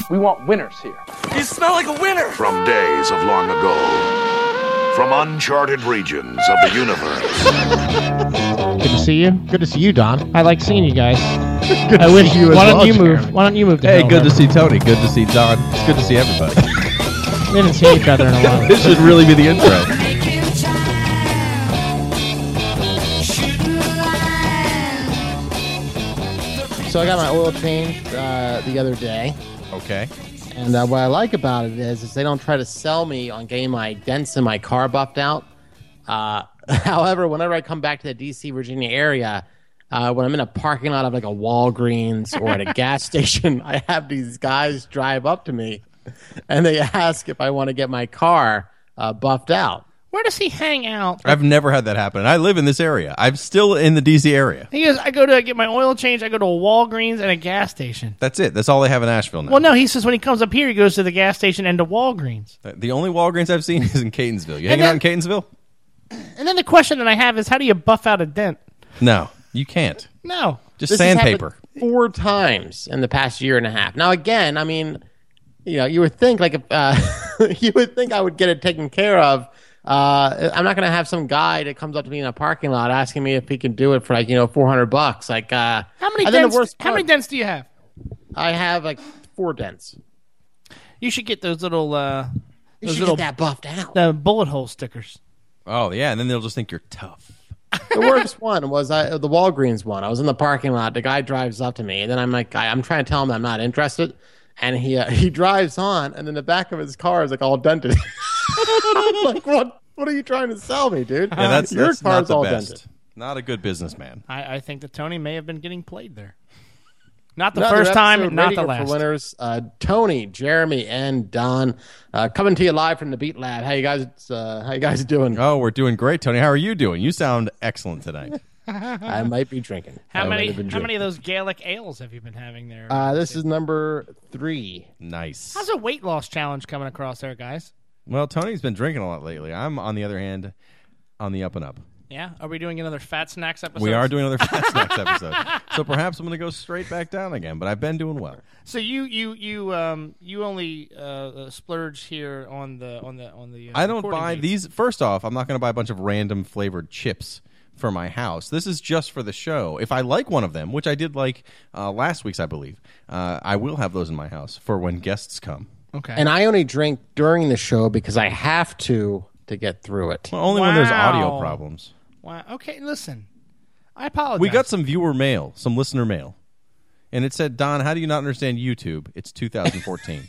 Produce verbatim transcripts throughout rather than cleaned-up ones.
We want winners here. You smell like a winner! From days of long ago, from uncharted regions of the universe. Good to see you. Good to see you, Don. I like seeing you guys. Good I to wish see you as Why don't well, you Jeremy. move? Why don't you move to Hey, hell, good to then? see Tony. Good to see Don. It's good to see everybody. We haven't seen each other in a while. This should really be the intro. So I got my oil changed uh, the other day. Okay. And uh, what I like about it is, is they don't try to sell me on getting my dents in my car buffed out. Uh, however, whenever I come back to the D C, Virginia area, uh, when I'm in a parking lot of like a Walgreens or at a gas station, I have these guys drive up to me and they ask if I want to get my car uh, buffed out. Where does he hang out? I've never had that happen. I live in this area. I'm still in the D C area. He goes, I go to get my oil change, I go to a Walgreens and a gas station. That's it. That's all they have in Asheville now. Well, no, he says when he comes up here, he goes to the gas station and to Walgreens. The only Walgreens I've seen is in Catonsville. You And hanging out then- in Catonsville? And then the question that I have is, how do you buff out a dent? No, you can't. No. Just This has sandpaper. happened four times in the past year and a half. Now, again, I mean, you know, you would think like if uh, you would think I would get it taken care of. Uh, I'm not going to have some guy that comes up to me in a parking lot asking me if he can do it for like, you know, four hundred bucks. Like, uh, How many and then the dents? worst How part- many dents do you have? I have like four dents. You should get those little, uh, You those should little get that buffed out. the bullet hole stickers. Oh, yeah, and then they'll just think you're tough. The worst one was I, the Walgreens one. I was in the parking lot. The guy drives up to me, and then I'm like, I, I'm trying to tell him that I'm not interested. And he uh, he drives on, and then the back of his car is like all dented. I'm like, what? What are you trying to sell me, dude? Yeah, that's, Your that's not car's the all best. dented. Not a good businessman. I, I think that Tony may have been getting played there. Not the Another first time, episode, not Radio the last. For winners, uh, Tony, Jeremy, and Don uh, coming to you live from the Beat Lab. How you guys? Uh, how you guys doing? Oh, we're doing great, Tony. How are you doing? You sound excellent tonight. I might be drinking. How I many? might have been How many drinking. of those Gaelic ales have you been having there? Uh, this is number three. Nice. How's a weight loss challenge coming across there, guys? Well, Tony's been drinking a lot lately. I'm, on the other hand, on the up and up. Yeah, are we doing another Fat Snacks episode? We are doing another Fat Snacks episode. So perhaps I'm going to go straight back down again, but I've been doing well. So you you you um you only uh, uh, splurge here on the on the on the. Uh, I don't recording buy dates. these. First off, I'm not going to buy a bunch of random flavored chips for my house. This is just for the show. If I like one of them, which I did like uh, last week's, I believe, uh, I will have those in my house for when guests come. Okay. And I only drink during the show because I have to to get through it. Well, only when there's audio Wow. problems. Wow. Okay, listen. I apologize. We got some viewer mail, some listener mail. And it said, Don, how do you not understand YouTube? It's two thousand fourteen.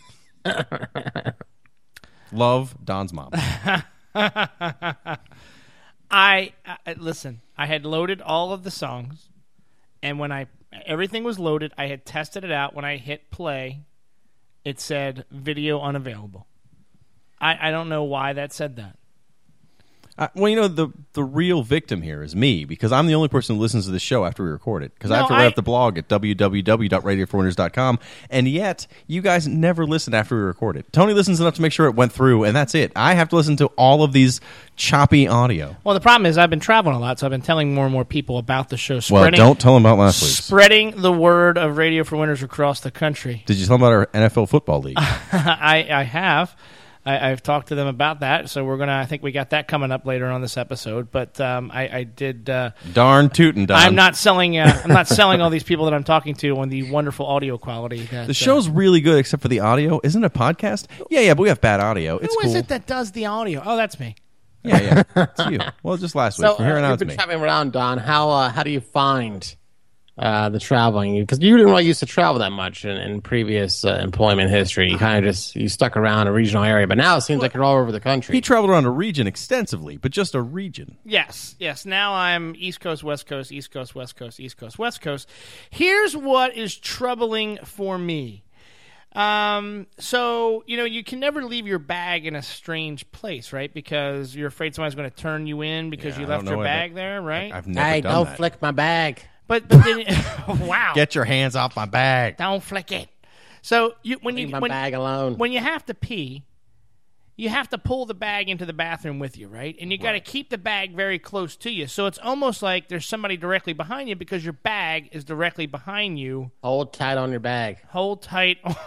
Love, Don's mom. I, I listen. I had loaded all of the songs, and when I everything was loaded, I had tested it out. When I hit play, it said video unavailable. I, I don't know why that said that. Uh, well, you know, the the real victim here is me, because I'm the only person who listens to the show after we record it, because I No, have to write I- up the blog at w w w dot radio for winners dot com, and yet you guys never listen after we record it. Tony listens enough to make sure it went through, and that's it. I have to listen to all of these choppy audio. Well, the problem is I've been traveling a lot, so I've been telling more and more people about the show. Well, Spreading, don't tell them about last week's. spreading the word of Radio for Winners across the country. Did you tell them about our N F L football league? I, I have. I, I've talked to them about that, so we're gonna. I think we got that coming up later on this episode. But um, I, I did. Uh, Darn tootin', Don. I'm not selling. Uh, I'm not selling all these people that I'm talking to on the wonderful audio quality. That, The show's really good, except for the audio. Isn't it a podcast? Yeah, yeah, but we have bad audio. Uh, It's who cool. is it that does the audio? Oh, that's me. Yeah, yeah. It's you. Well, just last week. So From here uh, on out, you've it's been me. traveling around, Don. How uh, how do you find uh, the traveling? Because you didn't really used to travel that much in, in previous uh, employment history. You kind of just you stuck around a regional area, but now it seems like you're all over the country. He traveled around a region extensively, but just a region. Yes, yes. Now I'm East Coast, West Coast, East Coast, West Coast, East Coast, West Coast. Here's what is troubling for me. Um, so, you know, you can never leave your bag in a strange place, right? Because you're afraid somebody's going to turn you in because Yeah, you I left don't your know. bag there, right? I've never Hey, done don't that. flick my bag. but but then, wow, Get your hands off my bag. don't flick it. So you when Leave you my when, bag alone. when you have to pee, you have to pull the bag into the bathroom with you, right? And you got to keep the bag very close to you. So it's almost like there's somebody directly behind you because your bag is directly behind you. Hold tight on your bag. Hold tight.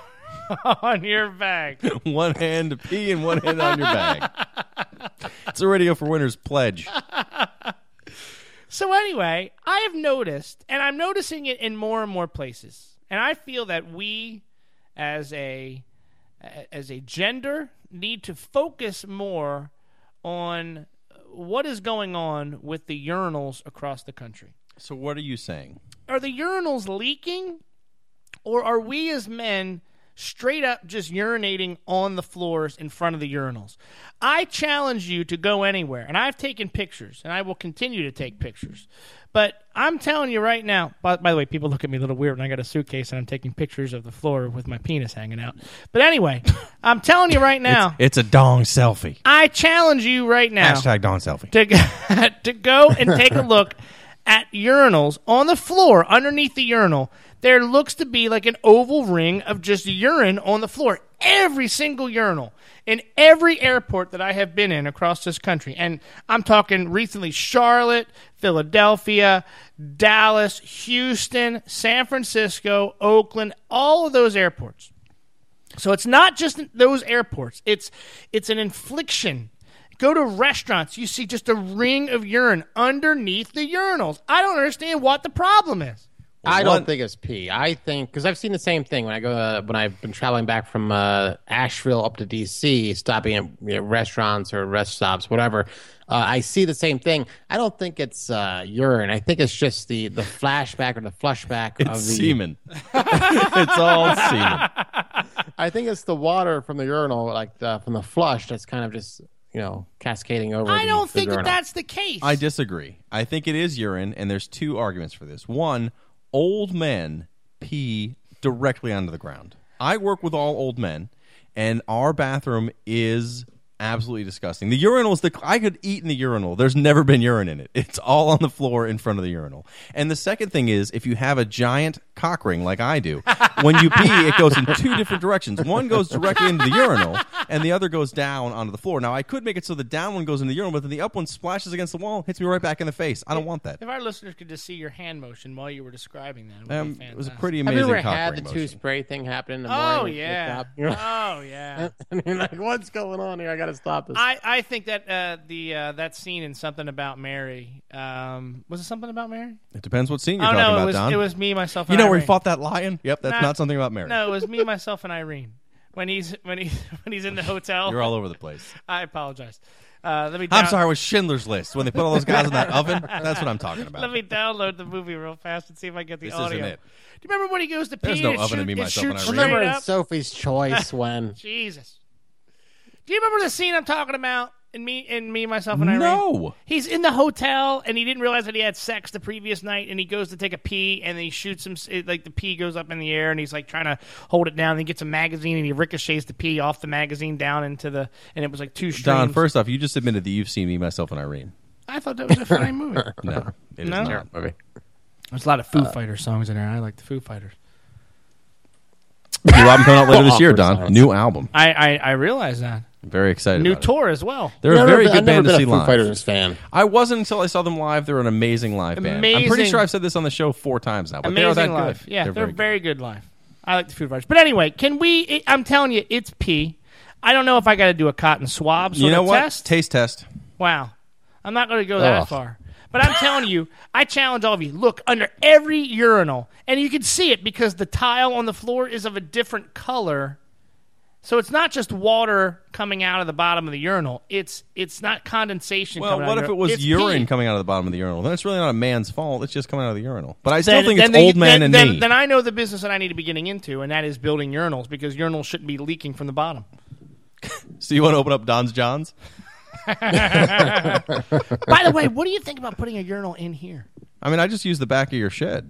on your bag. One hand to pee and one hand on your bag. It's a Radio for Winners pledge. So anyway, I have noticed, and I'm noticing it in more and more places, and I feel that we, as a as a gender, need to focus more on what is going on with the urinals across the country. So what are you saying? Are the urinals leaking, or are we as men straight up just urinating on the floors in front of the urinals? I challenge you to go anywhere, and I've taken pictures, and I will continue to take pictures. But I'm telling you right now, by, by the way, people look at me a little weird when I got a suitcase and I'm taking pictures of the floor with my penis hanging out. But anyway, I'm telling you right now. It's, it's a dong selfie. I challenge you right now. Hashtag dong selfie. To, to go and take a look at urinals on the floor underneath the urinal. There looks to be like an oval ring of just urine on the floor. Every single urinal in every airport that I have been in across this country. And I'm talking recently Charlotte, Philadelphia, Dallas, Houston, San Francisco, Oakland, all of those airports. So it's not just those airports. It's it's an infliction. Go to restaurants, you see just a ring of urine underneath the urinals. I don't understand what the problem is. I One- don't think it's pee. I think because I've seen the same thing when I go uh, when I've been traveling back from uh, Asheville up to D C, stopping at you know, restaurants or rest stops, whatever. Uh, I see the same thing. I don't think it's uh, urine. I think it's just the, the flashback or the flushback It's of the semen. It's all semen. I think it's the water from the urinal, like the, from the flush, that's kind of just you know cascading over. I the, don't the think that urinal. that's the case. I disagree. I think it is urine, and there's two arguments for this. One, old men pee directly onto the ground. I work with all old men, and our bathroom is absolutely disgusting. The urinal is the I could eat in the urinal. There's never been urine in it. It's all on the floor in front of the urinal. And the second thing is, if you have a giant cock ring like I do, when you pee, it goes in two different directions. One goes directly into the urinal, and the other goes down onto the floor. Now, I could make it so the down one goes into the urinal, but then the up one splashes against the wall, hits me right back in the face. I don't want that. If our listeners could just see your hand motion while you were describing that, it would Um, be it was a fantastic. pretty Have you amazing ever cock had ring the motion. two spray thing happen in the morning? Oh when you wake yeah. up? You're like- Oh yeah. and you're like, what's going on here? I got to stop this. I, I think that uh, the uh, that scene in Something About Mary um, was it Something About Mary? It depends what scene you're oh talking no, about, it was Don. it was me, myself, you and know Irene. where he fought that lion? Yep, that's Nah. not something about Mary. No, it was me, myself, and Irene. When he's when he when he's in the hotel. You're all over the place. I apologize. Uh, let me. I'm down- sorry, it was Schindler's List. When they put all those guys in that oven, that's what I'm talking about. Let me download the movie real fast and see if I get the This audio. isn't it. Do you remember when he goes to pee? There's and no it oven in shoot- me, it myself, and shoots Irene. straight Remember in up? Sophie's Choice when Jesus. Do you remember the scene I'm talking about? In me, in me, myself, and Irene. No. He's in the hotel and he didn't realize that he had sex the previous night, and he goes to take a pee and he shoots him. It, like the pee goes up in the air and he's like trying to hold it down. And he gets a magazine and he ricochets the pee off the magazine down into the, and it was like two streams. Don, first off, you just admitted that you've seen Me, Myself, and Irene. I thought that was a funny movie. No, it is No? not. movie. There's a lot of Foo Fighters songs in there. I like the Foo Fighters. New album coming out later this year, Awkward Don. silence. New album. I I, I realize that. I'm very excited New about it. tour as well. They're a Never very been- good I've never band to been see a Foo live. Fighters fan. I wasn't until I saw them live. They're an amazing live band. I'm pretty Amazing. sure I've said this on the show four times now, but Amazing they're that live. good. Yeah, they're, they're very, good. good live. I like the Foo Fighters. But anyway, can we? It, I'm telling you, it's pee. I don't know if I got to do a cotton swab sort You know of what? test. Taste test. Wow. I'm not going to go that Ugh. far. But I'm telling you, I challenge all of you. Look under every urinal, and you can see it because the tile on the floor is of a different color. So it's not just water coming out of the bottom of the urinal. It's it's not condensation. Well, coming what out if of it was it's urine pee. coming out of the bottom of the urinal? Then it's really not a man's fault. It's just coming out of the urinal. But I still Then- think then it's the- old man then, and then, me. Then I know the business that I need to be getting into, and that is building urinals because urinals shouldn't be leaking from the bottom. So you want to open up Don's John's? By the way, what do you think about putting a urinal in here? I mean, I just use the back of your shed.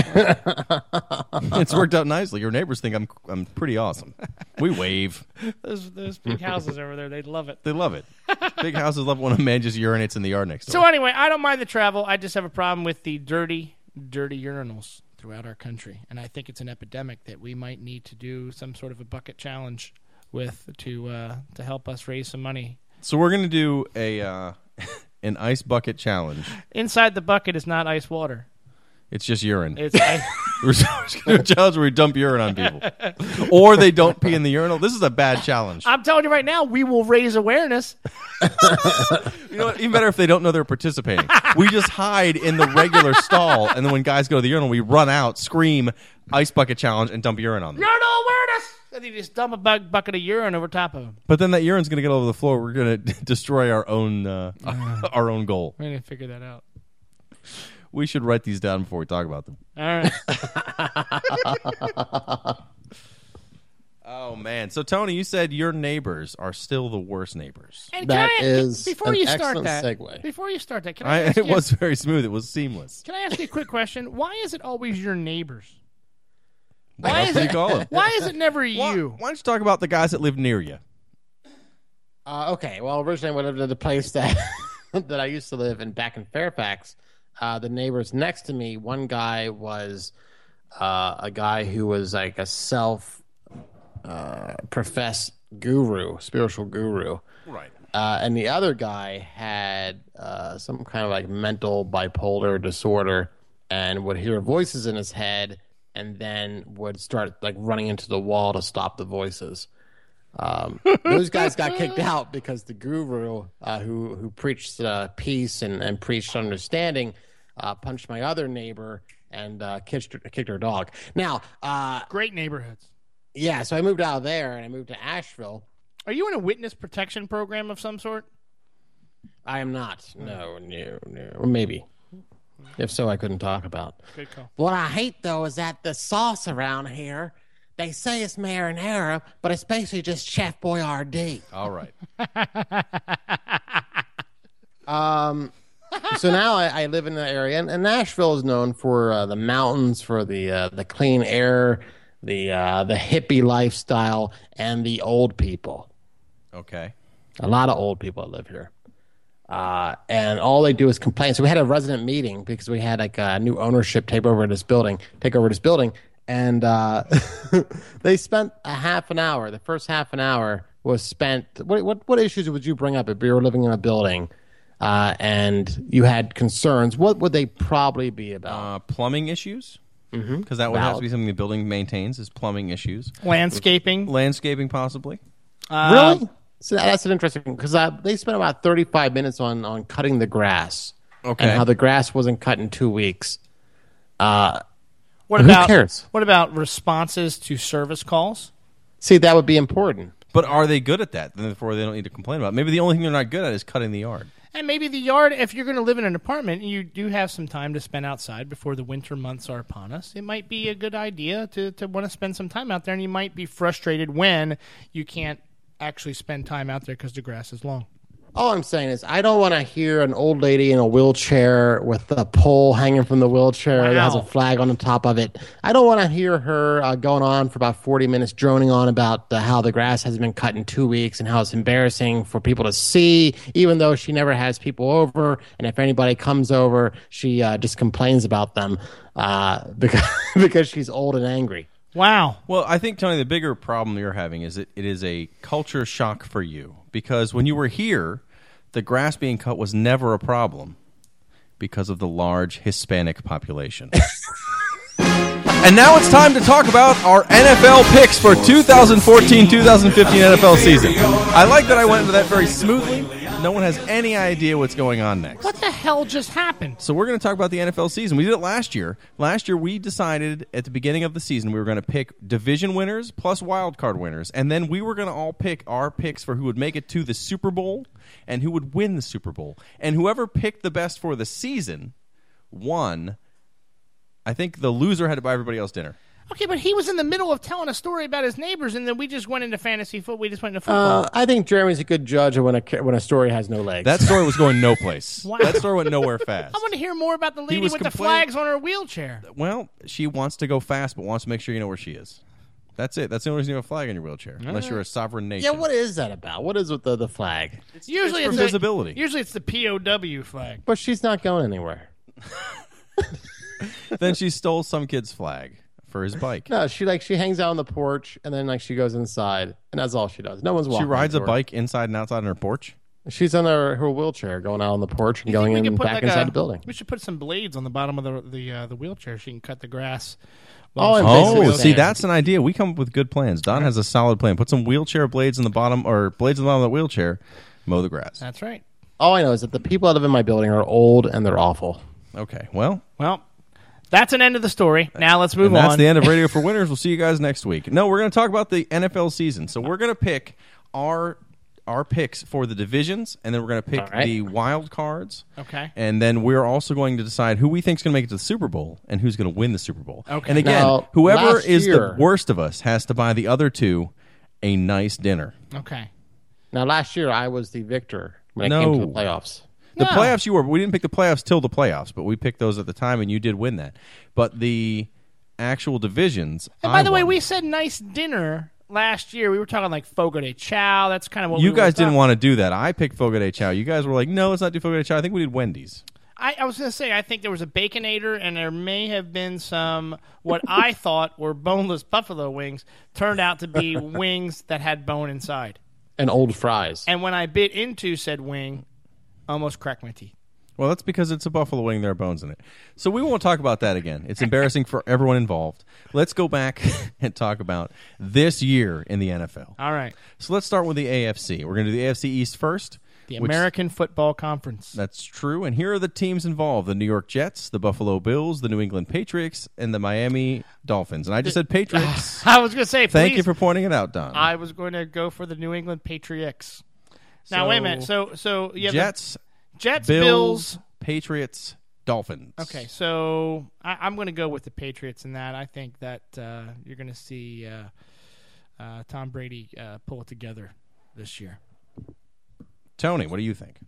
It's worked out nicely. Your neighbors think I'm I'm pretty awesome. We wave. Those those big houses over there, they love it. They love it. Big houses love it when a man just urinates in the yard next door. So anyway, I don't mind the travel. I just have a problem with the dirty, dirty urinals throughout our country, and I think it's an epidemic that we might need to do some sort of a bucket challenge with to uh, to help us raise some money. So we're gonna do a uh, an ice bucket challenge. Inside the bucket is not ice water. It's just urine. It's I, We're just going to challenge where we dump urine on people. Or they don't pee in the urinal. This is a bad challenge. I'm telling you right now, we will raise awareness. You know what? Even better if they don't know they're participating. We just hide in the regular stall, and then when guys go to the urinal, we run out, scream, ice bucket challenge, and dump urine on them. Urinal awareness! And you just dump a bu- bucket of urine over top of them. But then that urine's going to get over the floor. We're going to destroy our own uh, our own goal. We're going to figure that out. We should write these down before we talk about them. All right. Oh, man. So, Tony, you said your neighbors are still the worst neighbors. And That can I, is before an you start excellent that, segue. Before you start that, can I, I, ask it you, was very smooth. It was seamless. Can I ask you a quick question? Why is it always your neighbors? What Why else is do you it? call them? Why is it never Why, you? why don't you talk about the guys that live near you? Uh, okay, well, originally I lived at the place that that I used to live in back in Fairfax. Uh, the neighbors next to me, one guy was uh, a guy who was like a self uh, professed guru, spiritual guru. Right. Uh, and the other guy had uh, some kind of like mental bipolar disorder and would hear voices in his head and then would start like running into the wall to stop the voices. Um, those guys got kicked out because the guru uh, who who preached uh, peace and, and preached understanding uh, punched my other neighbor and uh, kicked, kicked her dog. Now, uh, Great neighborhoods. yeah, so I moved out of there and I moved to Asheville. Are you in a witness protection program of some sort? I am not. No, no, no. Or maybe. If so, I couldn't talk about. Good call. What I hate, though, is that the sauce around here, they say it's marinara, but it's basically just Chef Boyardee. All right. Um, so now I, I live in the area, and, and Nashville is known for uh, the mountains, for the uh, the clean air, the uh, the hippie lifestyle, and the old people. Okay. A lot of old people that live here. Uh, and all they do is complain. So we had a resident meeting because we had like a new ownership take over this building, take over this building. And uh, they spent a half an hour. The first half an hour was spent. What what, what issues would you bring up if you were living in a building uh, and you had concerns? What would they probably be about? Uh, plumbing issues? Because Mm-hmm. that would have to Valid. be something the building maintains, is plumbing issues. Landscaping. Landscaping, possibly. Uh, Really? So that's an interesting because uh, they spent about thirty-five minutes on on cutting the grass. Okay. And how the grass wasn't cut in two weeks. Uh, What Who about cares? What about responses to service calls? see, that would be important. But are they good at that? Then therefore, they don't need to complain about it. Maybe the only thing they're not good at is cutting the yard. And maybe the yard, if you're going to live in an apartment, you do have some time to spend outside before the winter months are upon us. It might be a good idea to, to want to spend some time out there, and you might be frustrated when you can't actually spend time out there because the grass is long. All I'm saying is, I don't want to hear an old lady in a wheelchair with a pole hanging from the wheelchair that has a Wow. flag on the top of it. I don't want to hear her uh, going on for about forty minutes, droning on about uh, how the grass has been cut in two weeks and how it's embarrassing for people to see, even though she never has people over. And if anybody comes over, she uh, just complains about them uh, because, because she's old and angry. Wow. Well, I think, Tony, the bigger problem you're having is that it is a culture shock for you. Because when you were here, the grass being cut was never a problem because of the large Hispanic population. And now it's time to talk about our N F L picks for twenty fourteen twenty fifteen N F L season. I like that I went into that very smoothly. No one has any idea what's going on next. What the hell just happened? So we're going to talk about the N F L season. We did it last year. Last year, we decided at the beginning of the season we were going to pick division winners plus wild card winners, and then we were going to all pick our picks for who would make it to the Super Bowl and who would win the Super Bowl. And whoever picked the best for the season won. I think the loser had to buy everybody else dinner. Okay, but he was in the middle of telling a story about his neighbors, and then we just went into fantasy football. We just went into football. Uh, I think Jeremy's a good judge of when a when a story has no legs. That story was going no place. Wow. That story went nowhere fast. I want to hear more about the lady was with the complaining- flags on her wheelchair. Well, she wants to go fast, but wants to make sure you know where she is. That's it. That's the only reason you have a flag on your wheelchair, unless you're a sovereign nation. yeah, what is that about? What is with the, the flag? Usually for it's, the- visibility. usually it's the P O W flag. But she's not going anywhere. Then she stole some kid's flag for his bike. No, she like she hangs out on the porch and then like she goes inside and that's all she does. No one's She walking. rides a to her. bike inside and outside on her porch. She's on her, her wheelchair, going out on the porch and You think going we in could put back like inside a- the building. We should put some blades on the bottom of the the uh, the wheelchair. She can cut the grass. Oh, and she's basically Oh, in the okay. see, wheelchair. that's an idea. We come up with good plans. Don has a solid plan. Put some wheelchair blades in the bottom, or blades in the bottom of the wheelchair. Mow the grass. That's right. All I know is that the people that live in my building are old and they're awful. Okay, well, Well, that's an end of the story. Now let's move and that's on. the end of Radio for Winners. We'll see you guys next week. No, we're going to talk about the N F L season. So we're going to pick our our picks for the divisions, and then we're going to pick All right. the wild cards. Okay. And then we're also going to decide who we think is going to make it to the Super Bowl and who's going to win the Super Bowl. Okay. And again, Now, whoever last is year- the worst of us has to buy the other two a nice dinner. Okay. Now, last year I was the victor when it No. came to the playoffs. The No. playoffs you were, we didn't pick the playoffs till the playoffs, but we picked those at the time, and you did win that. But the actual divisions, And by I the way, won. we said nice dinner last year. We were talking like Fogo de Chao. That's kind of what you we guys were didn't talking- want to do that. I picked Fogo de Chao. You guys were like, no, let's not do Fogo de Chao. I think we did Wendy's. I, I was going to say, I think there was a Baconator, and there may have been some what I thought were boneless buffalo wings turned out to be wings that had bone inside. And old fries. And when I bit into said wing, almost cracked my teeth. Well, that's because it's a buffalo wing. There are bones in it. So we won't talk about that again. It's embarrassing for everyone involved. Let's go back and talk about this year in the N F L. All right. So let's start with the A F C. We're going to do the A F C East first. The which- American Football Conference. That's true. And here are the teams involved: the New York Jets, the Buffalo Bills, the New England Patriots, and the Miami Dolphins. And I just said Patriots. I was going to say, Thank please, you for pointing it out, Don. I was going to go for the New England Patriots. Now, So- wait a minute. So, so you have the Jets, Jets, Bills, Bills. Patriots, Dolphins. Okay, so I, I'm going to go with the Patriots in that. I think that uh, you're going to see uh, uh, Tom Brady uh, pull it together this year. Tony, what do you think?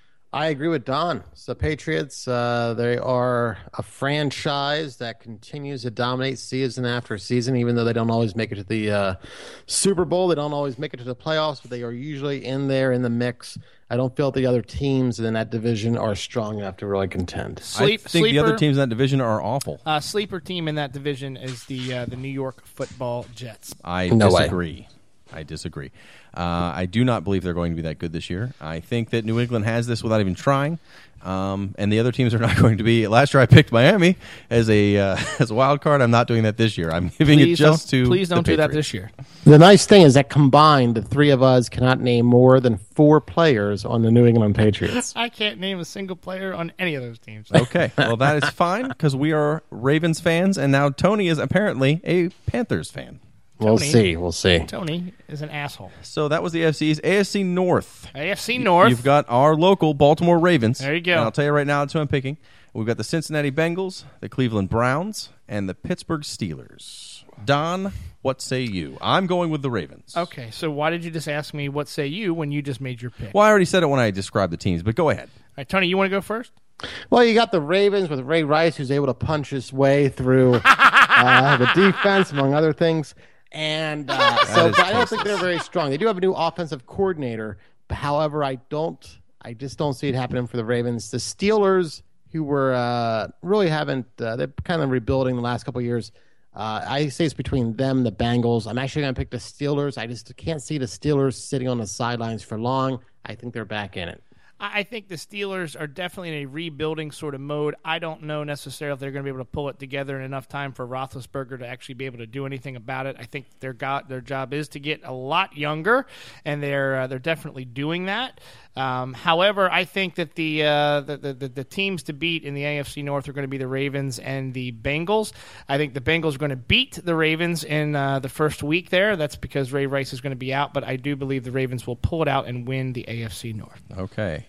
I agree with Don. So Patriots, uh, they are a franchise that continues to dominate season after season, even though they don't always make it to the uh, Super Bowl. They don't always make it to the playoffs, but they are usually in there in the mix. I don't feel the other teams in that division are strong enough to really contend. Sleep, I think sleeper, the other teams in that division are awful. uh, sleeper team in that division is the uh, the New York Football Jets. I No way. disagree. I disagree. Uh, I do not believe they're going to be that good this year. I think that New England has this without even trying, um, and the other teams are not going to be. Last year, I picked Miami as a uh, as a wild card. I'm not doing that this year. I'm giving Please it just don't, to please don't the do that Patriots. this year. The nice thing is that combined, the three of us cannot name more than four players on the New England Patriots. I can't name a single player on any of those teams. Okay, well that is fine because we are Ravens fans, and now Tony is apparently a Panthers fan. We'll Tony. see. We'll see. Tony is an asshole. So that was the A F C's. A F C North. A F C North. You've got our local Baltimore Ravens. There you go. And I'll tell you right now, that's who I'm picking. We've got the Cincinnati Bengals, the Cleveland Browns, and the Pittsburgh Steelers. Don, what say you? I'm going with the Ravens. Okay, so why did you just ask me what say you when you just made your pick? Well, I already said it when I described the teams, but go ahead. All right, Tony, you want to go first? Well, you got the Ravens with Ray Rice, who's able to punch his way through uh, the defense, among other things. And uh, so, is but I don't think tasteless. they're very strong. They do have a new offensive coordinator. But however, I don't, I just don't see it happening for the Ravens. The Steelers, who were uh, really haven't, uh, they're kind of rebuilding the last couple of years. Uh, I say it's between them, and the Bengals. I'm actually going to pick the Steelers. I just can't see the Steelers sitting on the sidelines for long. I think they're back in it. I I think the Steelers are definitely in a rebuilding sort of mode. I don't know necessarily if they're going to be able to pull it together in enough time for Roethlisberger to actually be able to do anything about it. I think their got their job is to get a lot younger, and they're uh, they're definitely doing that. Um, however, I think that the, uh, the, the the teams to beat in the A F C North are going to be the Ravens and the Bengals. I think the Bengals are going to beat the Ravens in uh, the first week there. That's because Ray Rice is going to be out, but I do believe the Ravens will pull it out and win the A F C North. Okay.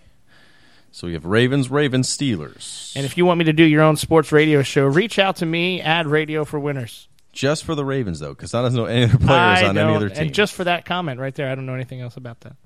So we have Ravens, Ravens, Steelers. And if you want me to do your own sports radio show, reach out to me at Radio for Winners. Just for the Ravens, though, because I don't know any other players I on any don't- other team. And just for that comment right there, I don't know anything else about that.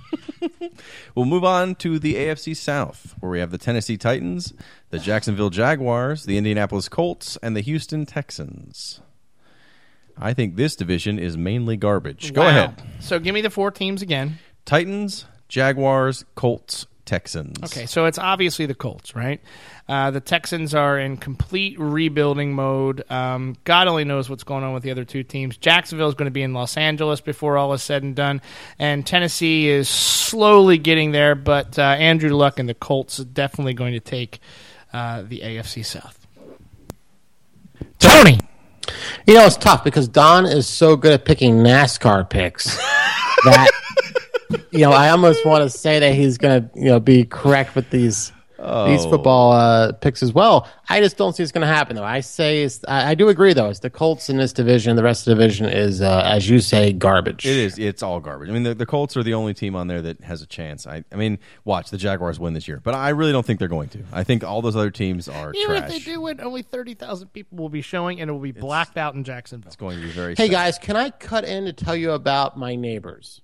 We'll move on to the A F C South, where we have the Tennessee Titans, the Jacksonville Jaguars, the Indianapolis Colts, and the Houston Texans. I think this division is mainly garbage. Go Wow. ahead. So give me the four teams again. Titans, Jaguars, Colts, Texans. Okay, so it's obviously the Colts, right? Uh, the Texans are in complete rebuilding mode. Um, God only knows what's going on with the other two teams. Jacksonville is going to be in Los Angeles before all is said and done, and Tennessee is slowly getting there, but uh, Andrew Luck and the Colts are definitely going to take uh, the A F C South. Tony! You know, it's tough because Don is so good at picking NASCAR picks that, you know, I almost want to say that he's going to, you know, be correct with these Oh. these football uh, picks as well. I just don't see it's going to happen, though. I say it's, I, I do agree, though. It's the Colts in this division. The rest of the division is, uh, as you say, garbage. It is. It's all garbage. I mean, the, the Colts are the only team on there that has a chance. I, I mean, watch the Jaguars win this year, but I really don't think they're going to. I think all those other teams are Even trash. if they do win, only thirty thousand people will be showing, and it will be blacked out in Jacksonville. It's going to be very Hey, sad. guys, can I cut in to tell you about my neighbors?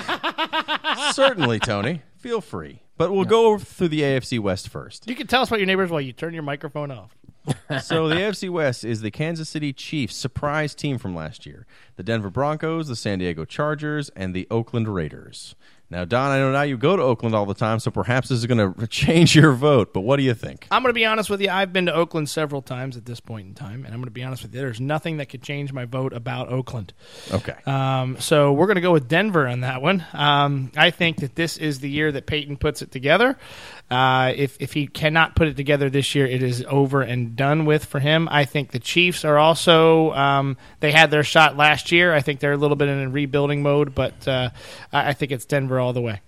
Certainly, Tony. Feel free. But we'll go through the A F C West first. You can tell us about your neighbors while you turn your microphone off. So the A F C West is the Kansas City Chiefs, surprise team from last year, the Denver Broncos, the San Diego Chargers, and the Oakland Raiders. Now, Don, I know now you go to Oakland all the time, so perhaps this is going to change your vote, but what do you think? I'm going to be honest with you. I've been to Oakland several times at this point in time, and I'm going to be honest with you. There's nothing that could change my vote about Oakland. Okay. Um, so we're going to go with Denver on that one. Um, I think that this is the year that Peyton puts it together. Uh, if if he cannot put it together this year, it is over and done with for him. I think the Chiefs are also um, they had their shot last year. I think they're a little bit in a rebuilding mode, but uh, I I think it's Denver all the way.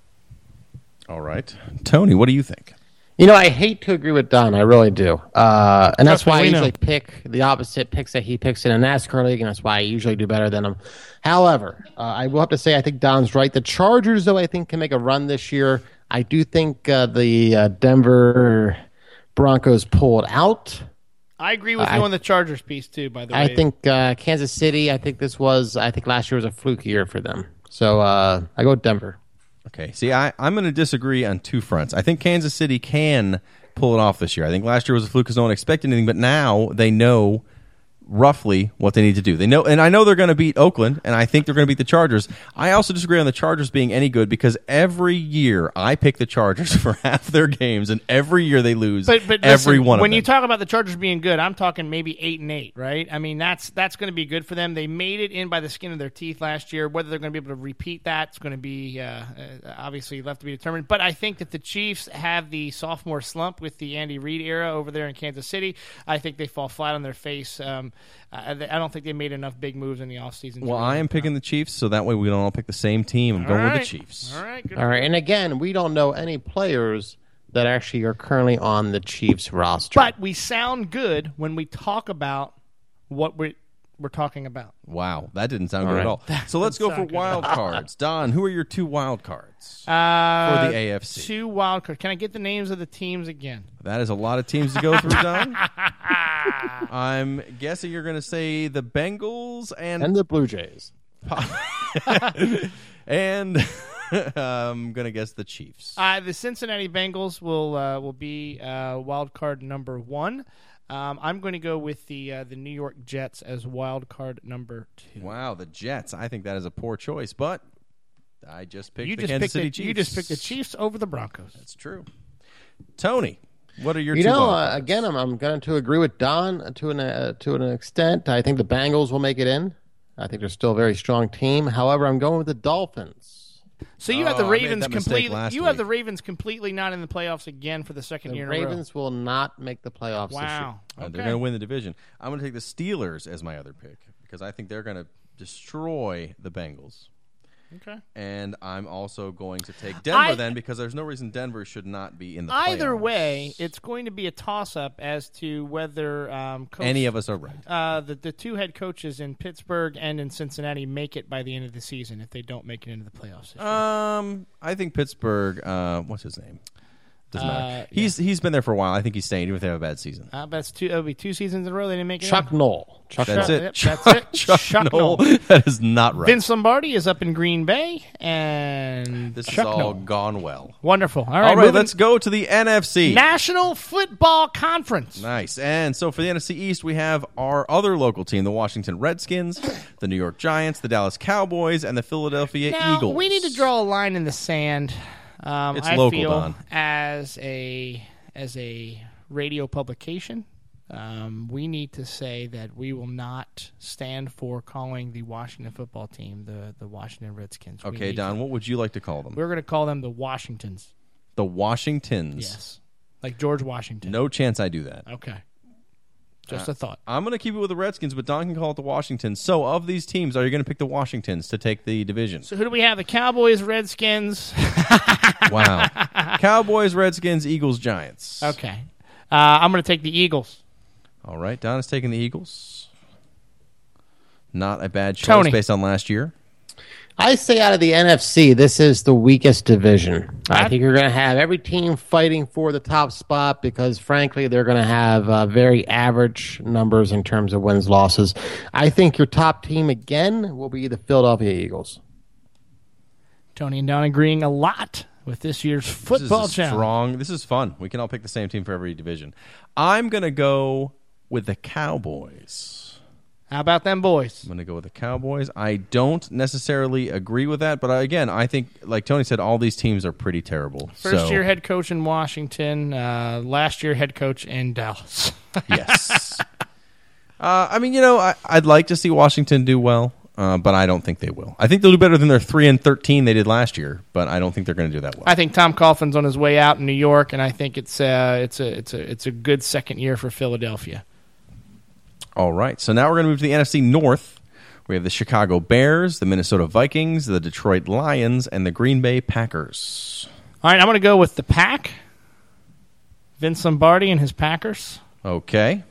All right. Tony, what do you think? You know, I hate to agree with Don. I really do. Uh, and that's Trust me, why I we usually know. pick the opposite picks that he picks in a NASCAR league, and that's why I usually do better than him. However, uh, I will have to say I think Don's right. The Chargers, though, I think can make a run this year. I do think uh, the uh, Denver Broncos pulled out. I agree with I- you on the Chargers piece too. By the way, I think uh, Kansas City, I think this was, I think last year was a fluke year for them. So uh, I go with Denver. Okay. See, I, I'm going to disagree on two fronts. I think Kansas City can pull it off this year. I think last year was a fluke because no one expected anything, but now they know roughly what they need to do. They know, and I know they're going to beat Oakland, and I think they're going to beat the Chargers. I also disagree on the Chargers being any good because every year I pick the Chargers for half their games, and every year they lose But, but every listen, one of when them. you talk about the Chargers being good, I'm talking maybe eight and eight, right? I mean, that's that's going to be good for them. They made it in by the skin of their teeth last year. Whether they're going to be able to repeat that, it's going to be uh, uh, obviously left to be determined. But I think that the Chiefs have the sophomore slump with the Andy Reid era over there in Kansas City. I think they fall flat on their face. Um, I, I don't think they made enough big moves in the offseason. well, I am picking the Chiefs, so that way we don't all pick the same team. I'm going with the Chiefs. All right, good. All right. And again, we don't know any players that actually are currently on the Chiefs roster. But we sound good when we talk about what we're, we're talking about. Wow, that didn't sound All good right. at all. So let's go for sound good. wild cards. Don, who are your two wild cards Uh, for the A F C? Two wild cards. Can I get the names of the teams again? That is a lot of teams to go through, Don. I'm guessing you're going to say the Bengals and and the Blue Jays. and I'm going to guess the Chiefs. Uh, the Cincinnati Bengals will uh, will be uh, wild card number one. Um, I'm going to go with the uh, the New York Jets as wild card number two. Wow, the Jets. I think that is a poor choice, but I just picked You the just Kansas picked City the, Chiefs. you just picked the Chiefs over the Broncos. That's true. Tony, what are your You two know, wild uh, cards? again, I'm, I'm going to agree with Don to an uh, to an extent. I think the Bengals will make it in. I think they're still a very strong team. However, I'm going with the Dolphins. So you have the Oh, I made Ravens that mistake completely. last You have week. the Ravens completely not in the playoffs again for the second The year Ravens will not make the playoffs in a row. Wow. Uh, Okay. They're going to win the division. I'm going to take the Steelers as my other pick because I think they're going to destroy the Bengals. Okay. And I'm also going to take Denver I- then because there's no reason Denver should not be in the Either playoffs. way, it's going to be a toss-up as to whether um, Coach, Any of us are right. uh, the the two head coaches in Pittsburgh and in Cincinnati make it by the end of the season. If they don't make it into the playoffs, this year. Um, I think Pittsburgh. Uh, what's his name? Doesn't Uh, matter. He's he's been there for a while. I think he's staying even if they have a bad season. uh, that's two. It'll be two seasons in a row they didn't make it. Chuck in. Knoll. Chuck That's Knoll. it. Yep, Chuck, that's it. Chuck, Chuck Knoll. Knoll. That is not right. Vince Lombardi is up in Green Bay, and this Chuck is all Knoll. gone well. Wonderful. All right, All right, moving- let's go to the N F C. National Football Conference. Nice. And so for the N F C East, we have our other local team, the Washington Redskins, the New York Giants, the Dallas Cowboys, and the Philadelphia Now Eagles. we need to draw a line in the sand. Um, It's I local, feel Don. as a as a radio publication, um, we need to say that we will not stand for calling the Washington football team the, the Washington Redskins. We Okay, need Don, to- what would you like to call them? we're going to call them the Washingtons. The Washingtons. Yes, like George Washington. No chance I do that. Okay, just Uh, a thought. I'm going to keep it with the Redskins, but Don can call it the Washingtons. So, of these teams, are you going to pick the Washingtons to take the division? So who do we have? The Cowboys, Redskins. Wow. Cowboys, Redskins, Eagles, Giants. Okay, uh, I'm going to take the Eagles. All right, Don is taking the Eagles. Not a bad choice Tony. based on last year. I say out of the N F C, this is the weakest division. I I- think you're going to have every team fighting for the top spot because, frankly, they're going to have uh, very average numbers in terms of wins, losses. I think your top team again will be the Philadelphia Eagles. Tony and Don agreeing a lot with this year's football This is a challenge. strong. This is fun. We can all pick the same team for every division. I'm going to go with the Cowboys. How about them boys? I'm going to go with the Cowboys. I don't necessarily agree with that, but I, again, I think, like Tony said, all these teams are pretty terrible. First so, year head coach in Washington, uh, last year head coach in Dallas. yes. uh, I mean, you know, I, I'd like to see Washington do well, uh, but I don't think they will. I think they'll do better than their three and thirteen they did last year, but I don't think they're going to do that well. I think Tom Coughlin's on his way out in New York, and I think it's uh, it's a it's a it's a good second year for Philadelphia. All right, so now we're going to move to the N F C North. We have the Chicago Bears, the Minnesota Vikings, the Detroit Lions, and the Green Bay Packers. All right, I'm going to go with the Pack. Vince Lombardi and his Packers. Okay.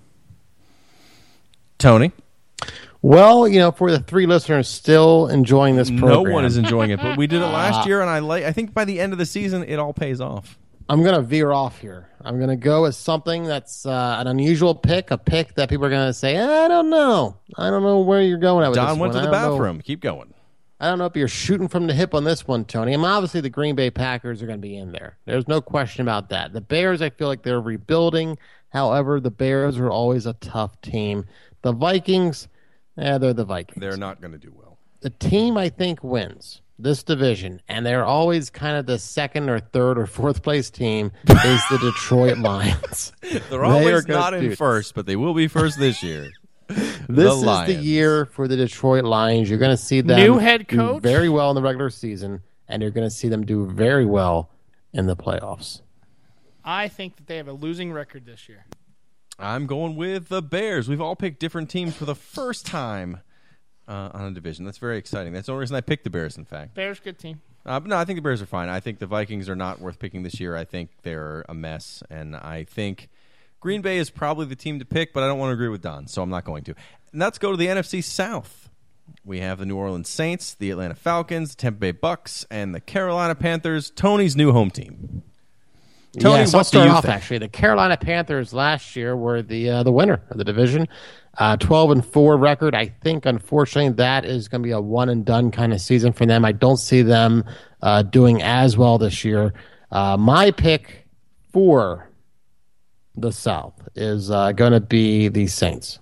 Tony? Well, you know, for the three listeners still enjoying this program, No one is enjoying it, but we did it last year, and I like. I think by the end of the season, it all pays off. I'm going to veer off here. I'm going to go with something that's uh, an unusual pick, a pick that people are going to say, I don't know. I don't know where you're going at with Don this went one. to the I don't know- bathroom. Keep going. I don't know if you're shooting from the hip on this one, Tony. I mean, obviously the Green Bay Packers are going to be in there. There's no question about that. The Bears, I feel like they're rebuilding. However, the Bears are always a tough team. The Vikings, eh, they're the Vikings. They're not going to do well. The team I think wins this division, and they're always kind of the second or third or fourth place team, is the Detroit Lions. They're They are always good not in dudes. first, but they will be first this year. This is the Lions. year for the Detroit Lions. You're going to see them New head do coach? very well in the regular season, and you're going to see them do very well in the playoffs. I think that they have a losing record this year. I'm going with the Bears. We've all picked different teams for the first time uh, on a division. That's very exciting. That's the only reason I picked the Bears, in fact. Bears, good team. Uh, but no, I think the Bears are fine. I think the Vikings are not worth picking this year. I think they're a mess, and I think Green Bay is probably the team to pick, but I don't want to agree with Don, so I'm not going to. And let's go to the N F C South. We have the New Orleans Saints, the Atlanta Falcons, the Tampa Bay Bucks, and the Carolina Panthers, Tony's new home team. Tony, yes, what I'll do start you off think? actually. The Carolina Panthers last year were the uh, the winner of the division, uh, twelve and four record. I think unfortunately that is going to be a one and done kind of season for them. I don't see them uh, doing as well this year. Uh, my pick for the South is uh, going to be the Saints.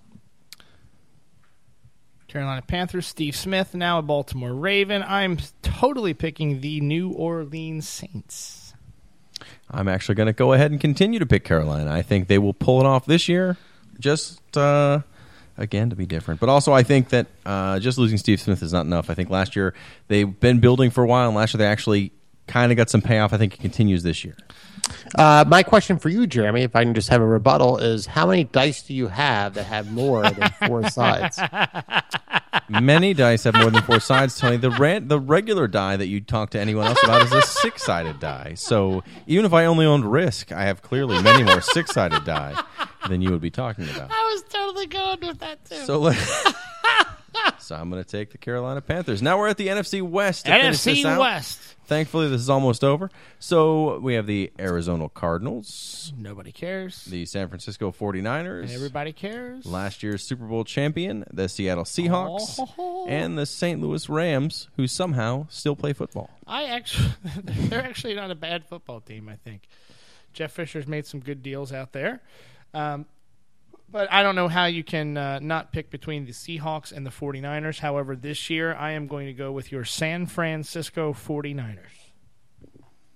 Carolina Panthers, Steve Smith, now a Baltimore Raven. I'm totally picking the New Orleans Saints. I'm actually going to go ahead and continue to pick Carolina. I think they will pull it off this year, just, uh, again, to be different. But also I think that uh, just losing Steve Smith is not enough. I think last year they've been building for a while, and last year they actually kind of got some payoff. I think it continues this year. Uh, my question for you, Jeremy, if I can just have a rebuttal, is how many dice do you have that have more than four sides? Many dice have more than four sides, Tony. The ran- the regular die that you talk to anyone else about is a six-sided die. So even if I only owned Risk, I have clearly many more six-sided die than you would be talking about. I was totally going with that, too. So, let- so I'm going to take the Carolina Panthers. Now we're at the N F C West. to N F finish C this out. West. Thankfully, this is almost over. So we have the Arizona Cardinals, Nobody cares. the San Francisco forty-niners, Everybody cares. last year's Super Bowl champion, the Seattle Seahawks, Oh. and the Saint Louis Rams, who somehow still play football. I actually, they're actually not a bad football team, I think. Jeff Fisher's made some good deals out there. Um, but I don't know how you can uh, not pick between the Seahawks and the forty-niners. However, this year I am going to go with your San Francisco forty-niners.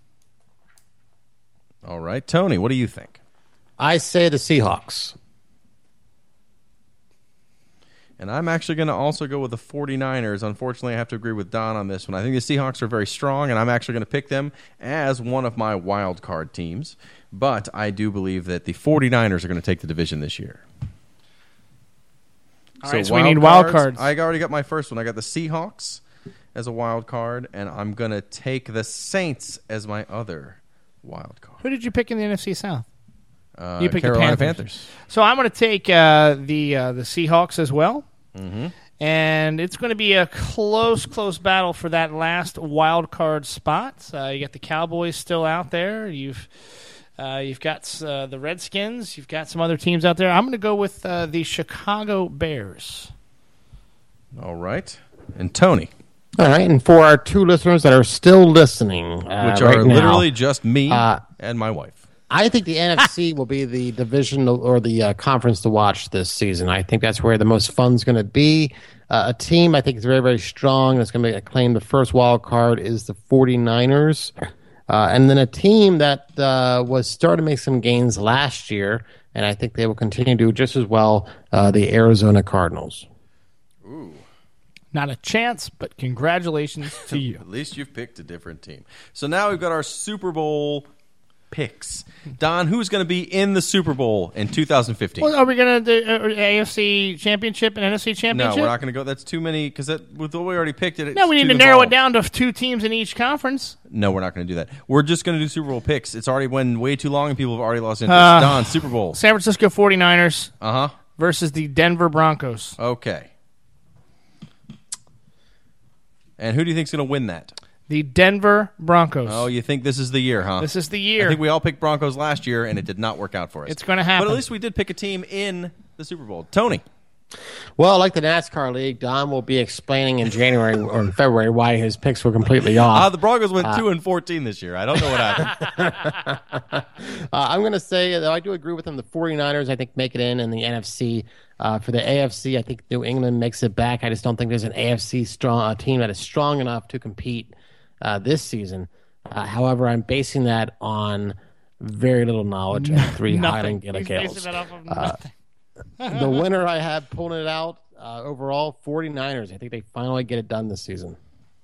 All right, Tony, what do you think? I say the Seahawks. And I'm actually going to also go with the 49ers. Unfortunately, I have to agree with Don on this one. I think the Seahawks are very strong, and I'm actually going to pick them as one of my wild card teams. But I do believe that the 49ers are going to take the division this year. All right, so we need wild cards. I already got my first one. I got the Seahawks as a wild card, and I'm going to take the Saints as my other wild card. Who did you pick in the N F C South? Uh, You picked Carolina the Panthers. Panthers. So I'm going to take uh, the uh, the Seahawks as well. Mm-hmm. And it's going to be a close, close battle for that last wild card spot. Uh, you got the Cowboys still out there. You've uh, you've got uh, the Redskins. You've got some other teams out there. I'm going to go with uh, the Chicago Bears. All right. And Tony, All right, and for our two listeners that are still listening, uh, which right are now, literally just me uh, and my wife. I think the N F C will be the division or the uh, conference to watch this season. I think that's where the most fun's going to be. Uh, a team I think is very, very strong that's going to claim the first wild card is the 49ers. Uh, and then a team that uh, was starting to make some gains last year, and I think they will continue to do just as well, uh, the Arizona Cardinals. Ooh. Not a chance, but congratulations to you. At least you've picked a different team. So now we've got our Super Bowl picks. Don, who's going to be in the Super Bowl in two thousand fifteen? Well, are we going to do uh, A F C Championship and N F C No, Championship? we're not going to go. That's too many because with what we already picked it. No, we it's need to too narrow involved. it down to two teams in each conference. No, we're not going to do that. We're just going to do Super Bowl picks. It's already went way too long and people have already lost interest. Uh, Don, Super Bowl. San Francisco 49ers Uh huh. versus the Denver Broncos. Okay. And who do you think's going to win that? The Denver Broncos. Oh, you think this is the year, huh? This is the year. I think we all picked Broncos last year, and it did not work out for us. It's gonna happen. But at least we did pick a team in the Super Bowl. Tony. Well, like the NASCAR League, Don will be explaining in January or in February why his picks were completely off. Uh, the Broncos went two and fourteen this year. I don't know what happened. uh, I'm going to say, though, I do agree with him. The 49ers, I think, make it in, and the N F C. Uh, for the A F C, I think New England makes it back. I just don't think there's an A F C strong uh, team that is strong enough to compete uh, this season. Uh, however, I'm basing that on very little knowledge of three Highland Gaelic He's basing Gaels. that off of Uh, nothing. the winner I have pulling it out uh, overall, 49ers. I think they finally get it done this season.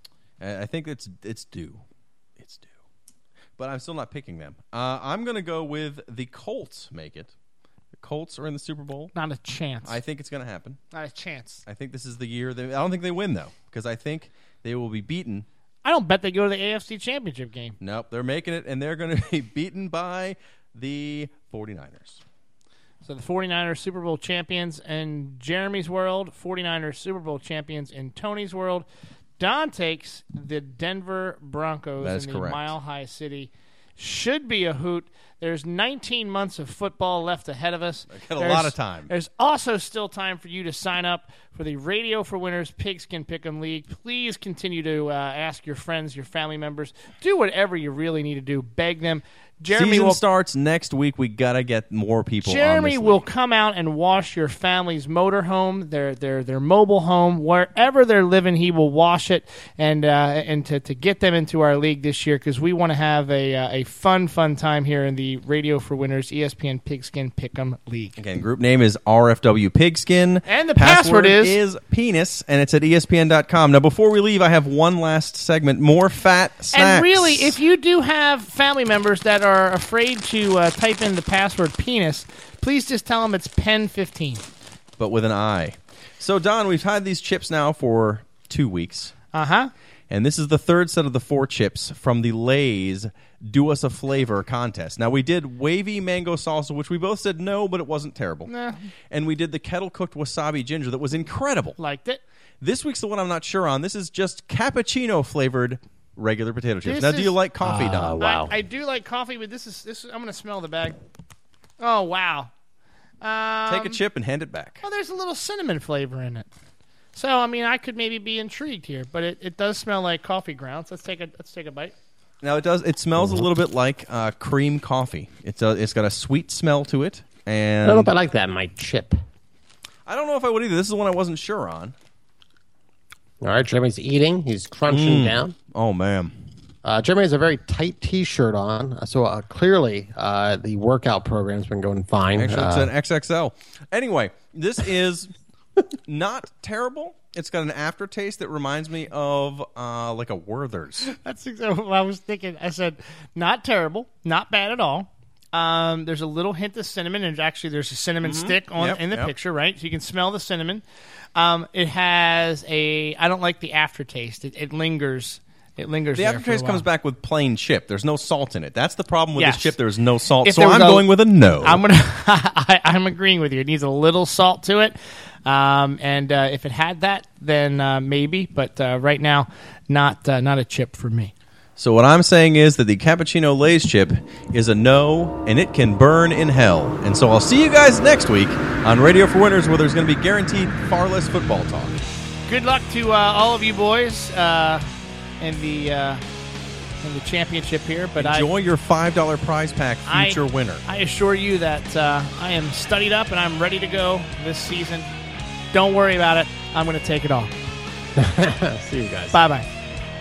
I think it's it's due. It's due. But I'm still not picking them. Uh, I'm going to go with the Colts make it. The Colts are in the Super Bowl. Not a chance. I think it's going to happen. Not a chance. I think this is the year. They, I don't think they win, though, because I think they will be beaten. I don't bet they go to the A F C Championship game. Nope, they're making it, and they're going to be beaten by the 49ers. So the 49ers Super Bowl champions in Jeremy's world, 49ers Super Bowl champions in Tony's world. Don takes the Denver Broncos That is in the correct. Mile High City. Should be a hoot. There's nineteen months of football left ahead of us. I got a There's- lot of time. There's also still time for you to sign up for the Radio for Winners Pigskin Pick'em League. Please continue to uh, ask your friends, your family members. Do whatever you really need to do. Beg them. Jeremy Season will starts next week. We got to get more people on Jeremy this will league. come out and wash your family's motorhome, their their their mobile home, wherever they're living. He will wash it and uh, and to, to get them into our league this year because we want to have a uh, a fun fun time here in the Radio for Winners E S P N Pigskin Pick'em League. Again, group name is R F W Pigskin. And the password is- is penis, and it's at E S P N dot com. Now, before we leave, I have one last segment, more fat snacks. And really, if you do have family members that are afraid to uh, type in the password penis, please just tell them it's pen fifteen. But with an I. So, Don, we've had these chips now for two weeks. Uh huh. And this is the third set of the four chips from the Lay's Do Us a Flavor contest. Now, we did wavy mango salsa, which we both said no, but it wasn't terrible. Nah. And we did the kettle-cooked wasabi ginger that was incredible. Liked it. This week's the one I'm not sure on. This is just cappuccino-flavored regular potato chips. This now, do is- you like coffee, Uh, Don? wow. I, I do like coffee, but this is this. Is, I'm going to smell the bag. Oh wow! Um, Take a chip and hand it back. Oh, there's a little cinnamon flavor in it. So I mean, I could maybe be intrigued here, but it, it does smell like coffee grounds. Let's take a let's take a bite. Now, it does. It smells a little bit like uh, cream coffee. It's a, It's got a sweet smell to it. And I don't know if I like that in my chip. I don't know if I would either. This is one I wasn't sure on. All right, Jeremy's eating. He's crunching down. Oh, man. Uh, Jeremy has a very tight T-shirt on, so uh, clearly uh, the workout program's been going fine. Actually, it's Uh, an X X L. Anyway, this is not terrible. It's got an aftertaste that reminds me of uh, like a Werther's. That's exactly what I was thinking. I said, not terrible, not bad at all. Um, there's a little hint of cinnamon, and actually there's a cinnamon mm-hmm. stick on Yep, in the yep. picture, right? So you can smell the cinnamon. Um, it has a. I don't like the aftertaste. It, it lingers. It lingers. The there for a aftertaste while. comes back with plain chip. There's no salt in it. That's the problem with Yes. this chip. There is no salt. If So there was I'm a- going with a no. I'm gonna. I, I'm agreeing with you. It needs a little salt to it, um, and uh, if it had that, then uh, maybe. But uh, right now, not uh, not a chip for me. So what I'm saying is that the Cappuccino Lay's chip is a no, and it can burn in hell. And so I'll see you guys next week on Radio for Winners, where there's going to be guaranteed far less football talk. Good luck to uh, all of you boys uh, in the uh, in the championship here. But Enjoy I, your five dollar prize pack future I, winner. I assure you that uh, I am studied up and I'm ready to go this season. Don't worry about it. I'm going to take it all. see you guys. Bye bye.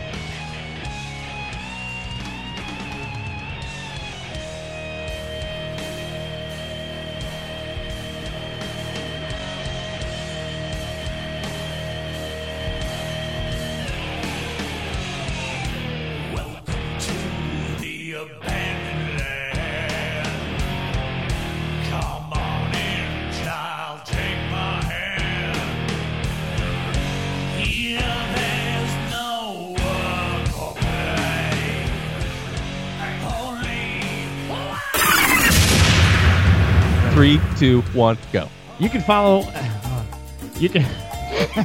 Three, two, one, go. You can follow. You can. All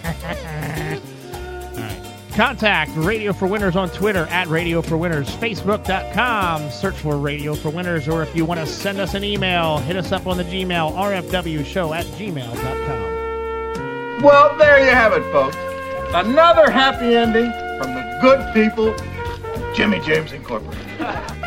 right. Contact Radio for Winners on Twitter at Radio for Winners, Facebook dot com. Search for Radio for Winners, or if you want to send us an email, hit us up on the Gmail, r f w show at gmail dot com. Well, there you have it, folks. Another happy ending from the good people of Jimmy James Incorporated.